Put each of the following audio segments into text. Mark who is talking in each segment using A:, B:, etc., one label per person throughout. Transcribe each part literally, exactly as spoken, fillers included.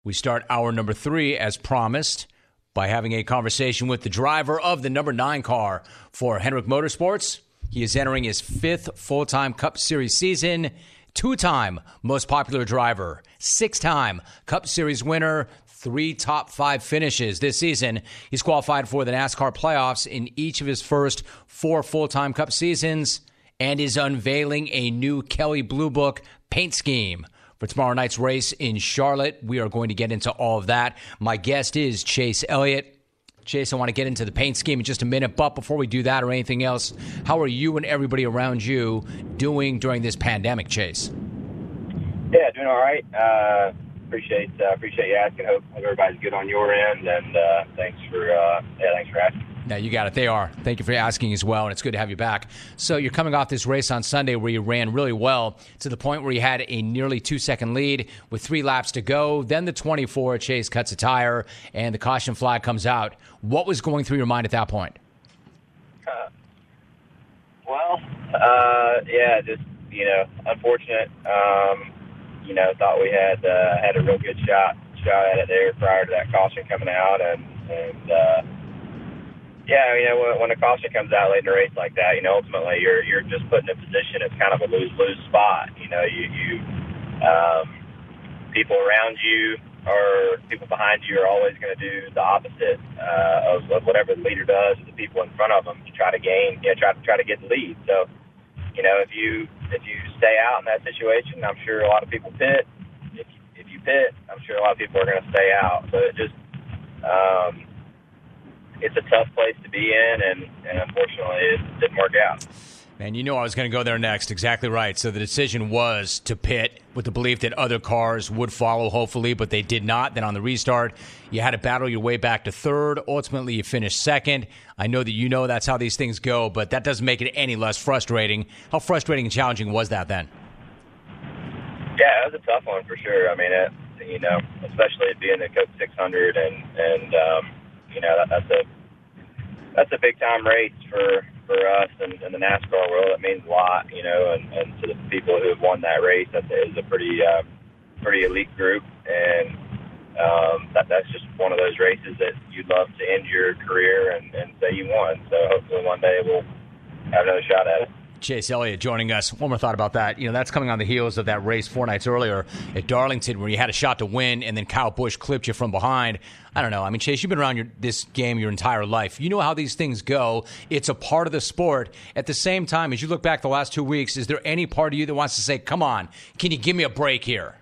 A: We start hour number three, as promised, by having a conversation with the driver of the number nine car for Hendrick Motorsports. He is entering his fifth full-time Cup Series season, two-time most popular driver, six-time Cup Series winner, three top five finishes this season. He's qualified for the NASCAR playoffs in each of his first four full-time Cup seasons and is unveiling a new Kelley Blue Book paint scheme for tomorrow night's race in Charlotte. We are going to get into all of that. My guest is Chase Elliott. Chase, I want to get into the paint scheme in just a minute, but before we do that or anything else, how are you and everybody around you doing during this pandemic, Chase?
B: Yeah, doing all right. Uh, appreciate uh, appreciate you asking. Hope everybody's good on your end, and uh, thanks for uh, yeah, thanks for asking.
A: No, you got it. They are. Thank you for asking as well, and it's good to have you back. So you're coming off this race on Sunday where you ran really well to the point where you had a nearly two-second lead with three laps to go. Then the twenty-four, Chase cuts a tire, and the caution flag comes out. What was going through your mind at that point?
B: Uh, well, uh, yeah, just, you know, unfortunate. Um, you know, thought we had uh, had a real good shot shot at it there prior to that caution coming out, and, and uh, yeah, you know, when, when a caution comes out late in a race like that, you know, ultimately you're you're just put in a position. It's kind of a lose-lose spot. You know, you, you um, people around you or people behind you are always going to do the opposite uh, of, of whatever the leader does to the people in front of them to try to gain, you know, try to try to get the lead. So, you know, if you if you stay out in that situation, I'm sure a lot of people pit. If if you pit, I'm sure a lot of people are going to stay out. So it just um, it's a tough place to be in, and, and unfortunately it didn't work out.
A: Man, you know I was going to go there next. Exactly right. So the decision was to pit with the belief that other cars would follow, hopefully, but they did not. Then on the restart, you had to battle your way back to third. Ultimately, you finished second. I know that you know that's how these things go, but that doesn't make it any less frustrating. How frustrating and challenging was that then?
B: Yeah, it was a tough one for sure. I mean, it, you know, especially it being the Coke six hundred, and, and um, you know, that, that's a that's a big-time race for for us and, and the NASCAR world. It means a lot, you know, and, and to the people who have won that race, that is a pretty uh, pretty elite group, and um, that, that's just one of those races that you'd love to end your career and, and say you won. So hopefully one day we'll have another shot at it.
A: Chase Elliott joining us. One more thought about that. You know, that's coming on the heels of that race four nights earlier at Darlington where you had a shot to win and then Kyle Busch clipped you from behind. I don't know. I mean, Chase, you've been around your, this game your entire life. You know how these things go. It's a part of the sport. At the same time, as you look back the last two weeks, is there any part of you that wants to say, come on, can you give me a break here?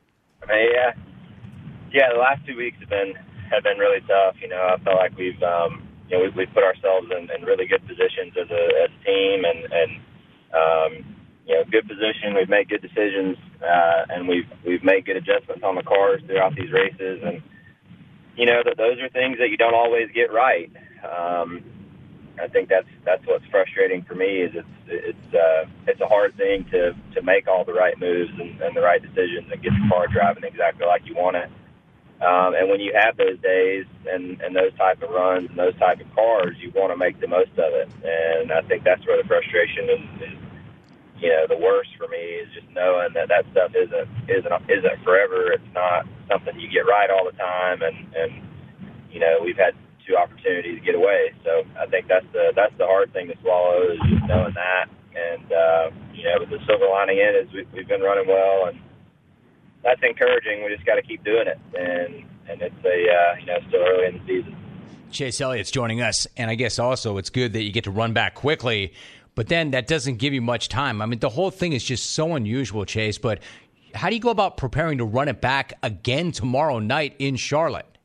B: I mean, yeah. Yeah, the last two weeks have been have been really tough. You know, I felt like we've, um, you know, we've, we've put ourselves in, in really good positions as a, as a team and, and Um, you know, good position. We've made good decisions, uh, and we've we've made good adjustments on the cars throughout these races. And you know, that those are things that you don't always get right. Um, I think that's that's what's frustrating for me. Is it's it's uh, it's a hard thing to to make all the right moves and, and the right decisions and get the car driving exactly like you want it. Um, and when you have those days and, and those type of runs and those type of cars, you want to make the most of it. And I think that's where the frustration is, is you know, the worst for me is just knowing that that stuff isn't isn't isn't forever. It's not something you get right all the time. And, and you know, we've had two opportunities to get away. So I think that's the that's the hard thing to swallow is just knowing that. And uh, you know, but the silver lining in is we, we've been running well and. That's encouraging. We just got to keep doing it, and and it's a uh, you know still early in the season.
A: Chase Elliott's joining us, and I guess also it's good that you get to run back quickly, but then that doesn't give you much time. I mean, the whole thing is just so unusual, Chase. But how do you go about preparing to run it back again tomorrow night in Charlotte?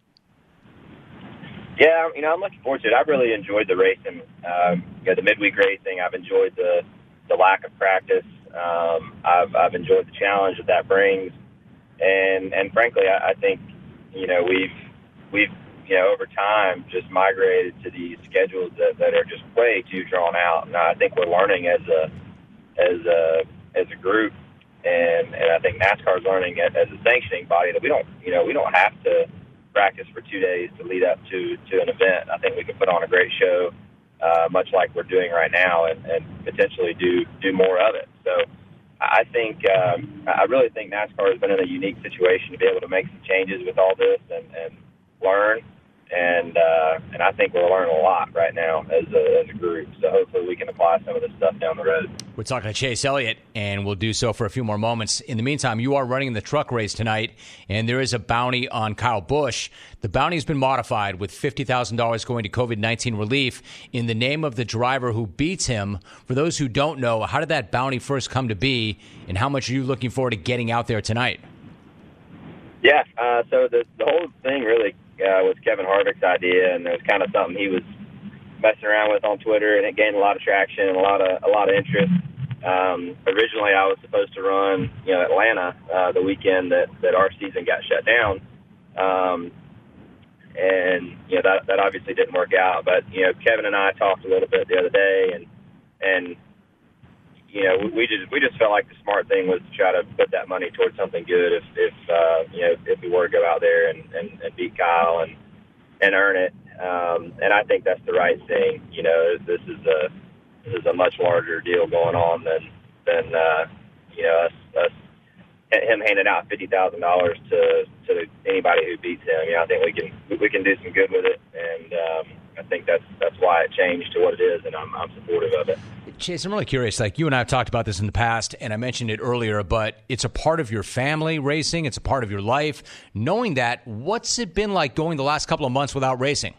B: Yeah, you know I'm looking forward to it. I've really enjoyed the racing. Um, you know, the midweek racing. I've enjoyed the the lack of practice. Um, I've I've enjoyed the challenge that that brings. And and frankly, I, I think, you know, we've, we've you know, over time just migrated to these schedules that, that are just way too drawn out. And I think we're learning as a as a, as a group, and, and I think NASCAR's learning as a sanctioning body that we don't, you know, we don't have to practice for two days to lead up to, to an event. I think we can put on a great show, uh, much like we're doing right now, and, and potentially do, do more of it. So, I think um, I really think NASCAR has been in a unique situation to be able to make some changes with all this and, and learn. And uh, and I think we're learning a lot right now as a, as a group. So hopefully we can apply some of this stuff down the road.
A: We're talking to Chase Elliott, and we'll do so for a few more moments. In the meantime, you are running the truck race tonight, and there is a bounty on Kyle Busch. The bounty has been modified with fifty thousand dollars going to COVID nineteen relief in the name of the driver who beats him. For those who don't know, how did that bounty first come to be, and how much are you looking forward to getting out there tonight?
B: Yeah, uh, so the, the whole thing really uh, was Kevin Harvick's idea, and it was kind of something he was messing around with on Twitter, and it gained a lot of traction and a lot of a lot of interest. Um, originally, I was supposed to run, you know, Atlanta uh, the weekend that, that our season got shut down, um, and you know that that obviously didn't work out. But you know, Kevin and I talked a little bit the other day, and and you know, we just we just felt like the smart thing was to try to put that money towards something good. If if uh, you know if we were to go out there and, and, and beat Kyle and and earn it, um, and I think that's the right thing. You know, this is a this is a much larger deal going on than than uh, you know us, us him handing out fifty thousand dollars to to anybody who beats him. You know, I think we can we can do some good with it, and um, I think that's that's why it changed to what it is, and I'm I'm supportive of it.
A: Chase, I'm really curious. Like, you and I have talked about this in the past, and I mentioned it earlier, but it's a part of your family, racing. It's a part of your life. Knowing that, what's it been like going the last couple of months without racing?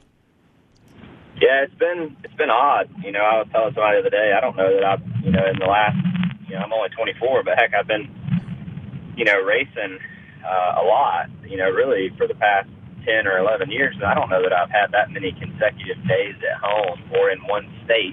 B: Yeah, it's been it's been odd. You know, I was telling somebody the other day, I don't know that I've, you know, in the last, you know, I'm only twenty-four, but heck, I've been, you know, racing uh, a lot, you know, really for the past ten or eleven years. And I don't know that I've had that many consecutive days at home or in one state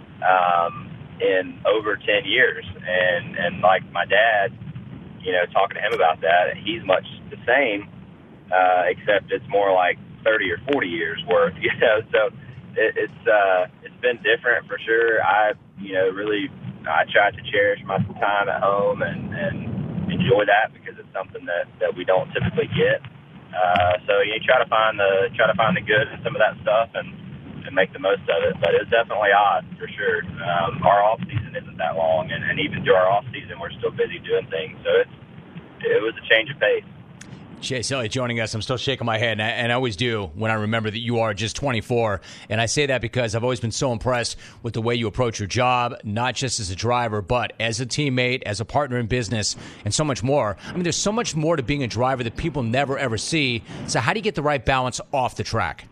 B: um, in over ten years. And, and like my dad, you know, talking to him about that, he's much the same, uh, except it's more like thirty or forty years worth, you know, so it, it's, uh, it's been different for sure. I, you know, really, I try to cherish my time at home and, and enjoy that because it's something that, that we don't typically get. Uh, so you try to find the, try to find the good in some of that stuff and, and make the most of it. But it's definitely odd for sure. Um, our off season isn't that long, and, and even through our off season, we're still busy doing things. So it's, it was a change of pace.
A: Chase Elliott joining us. I'm still shaking my head, and I, and I always do when I remember that you are just twenty-four. And I say that because I've always been so impressed with the way you approach your job, not just as a driver, but as a teammate, as a partner in business, and so much more. I mean, there's so much more to being a driver that people never, ever see. So how do you get the right balance off the track?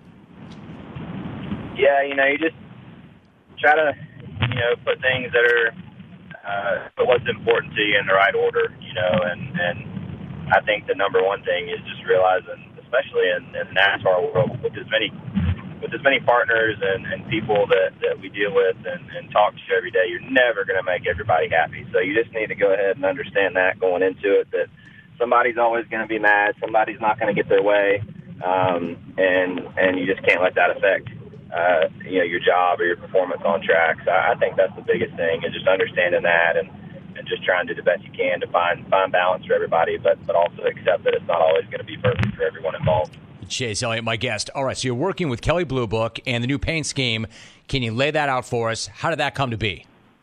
B: Yeah, you know, you just try to, you know, put things that are, uh, put what's important to you in the right order, you know, and, and I think the number one thing is just realizing, especially in, in the NASCAR world, with as many with as many partners and, and people that, that we deal with and, and talk to every day, you're never going to make everybody happy. So you just need to go ahead and understand that going into it, that somebody's always going to be mad, somebody's not going to get their way, um, and and you just can't let that affect uh, you know, your job or your performance on track. So I think that's the biggest thing, is just understanding that and. and just trying to do the best you can to find find balance for everybody, but, but also accept that it's not always going to be perfect for everyone involved.
A: Chase Elliott, my guest. All right, so you're working with Kelley Blue Book and the new paint scheme. Can you lay that out for us? How did that come to be?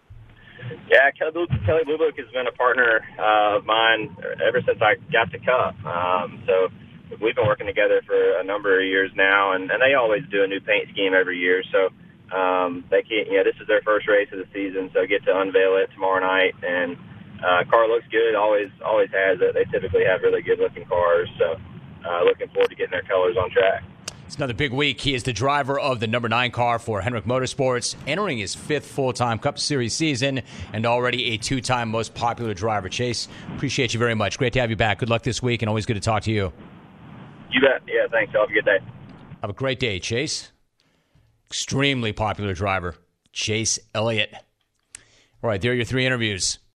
B: Yeah, Kelley Blue, Kelley Blue Book has been a partner uh, of mine ever since I got to Cup. Um, so we've been working together for a number of years now, and, and they always do a new paint scheme every year. So Um, they can't, you know, this is their first race of the season, so get to unveil it tomorrow night. And uh, car looks good, always, always has it. They typically have really good-looking cars, so uh, looking forward to getting their colors on track.
A: It's another big week. He is the driver of the number nine car for Hendrick Motorsports, entering his fifth full-time Cup Series season, and already a two-time most popular driver. Chase, appreciate you very much. Great to have you back. Good luck this week, and always good to talk to you.
B: You bet. Yeah, thanks. Have a good day.
A: Have a great day, Chase. Extremely popular driver, Chase Elliott. All right, there are your three interviews.